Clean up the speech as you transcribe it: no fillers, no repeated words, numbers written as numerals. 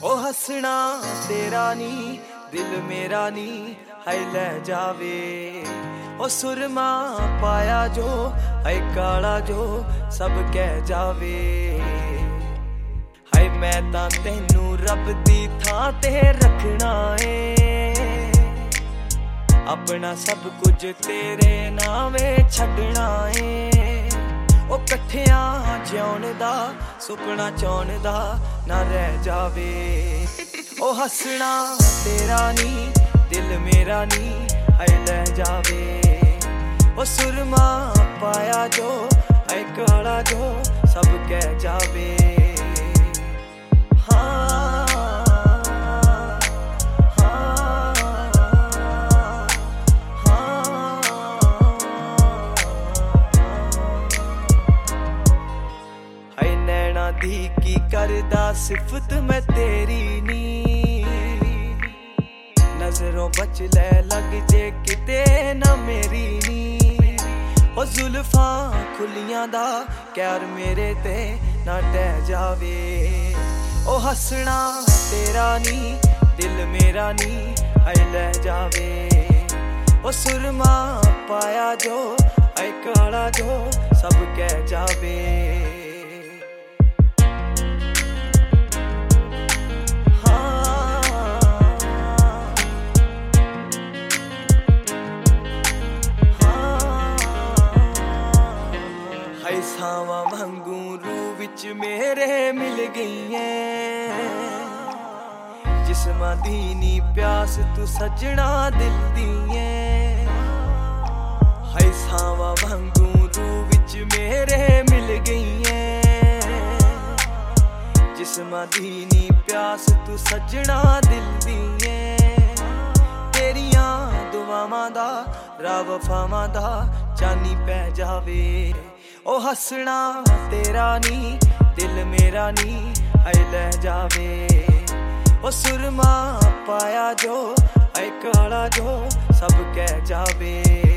ओ हसना तेरा नी दिल मेरा नी है ले जावे ओ सुरमा पाया जो है काला जो सब कह जावे है मैं तां तैनू रब दी थां ते रखना है अपना सब कुछ तेरे नावे छड्डना है ओ कट्ठियां जिउण दा सुपना चाउण दा ना रह जावे ओ हसना तेरा नी दिल मेरा नी है ले जावे ओ सुरमा पाया जो है काला जो सब कह जावे दी की करदा सिफत मैं तेरी नी नजरों बच ले लग जे किते ना मेरी नी ओ जुल्फां खुलियां दा कैर मेरे ते ना टह जावे ओ हसना तेरा नी दिल मेरा नी है ले जावे ओ सुरमा पाया जो है काला जो सब कह जावे सावा वांगू रूह विच मेरे मिल गई है जिस्मां दी नी प्यास तू सजना दिल दी है सावा वांगू रूह विच मेरे मिल गई है जिस्मां दी नी प्यास तू सजना दिल दी है तेरियां दुआवां दा रब वफावां दा चानी पै जावे ओ हसना तेरा नी दिल मेरा नी है ले जावे ओ सुरमा पाया जो है काला जो सब कह जावे।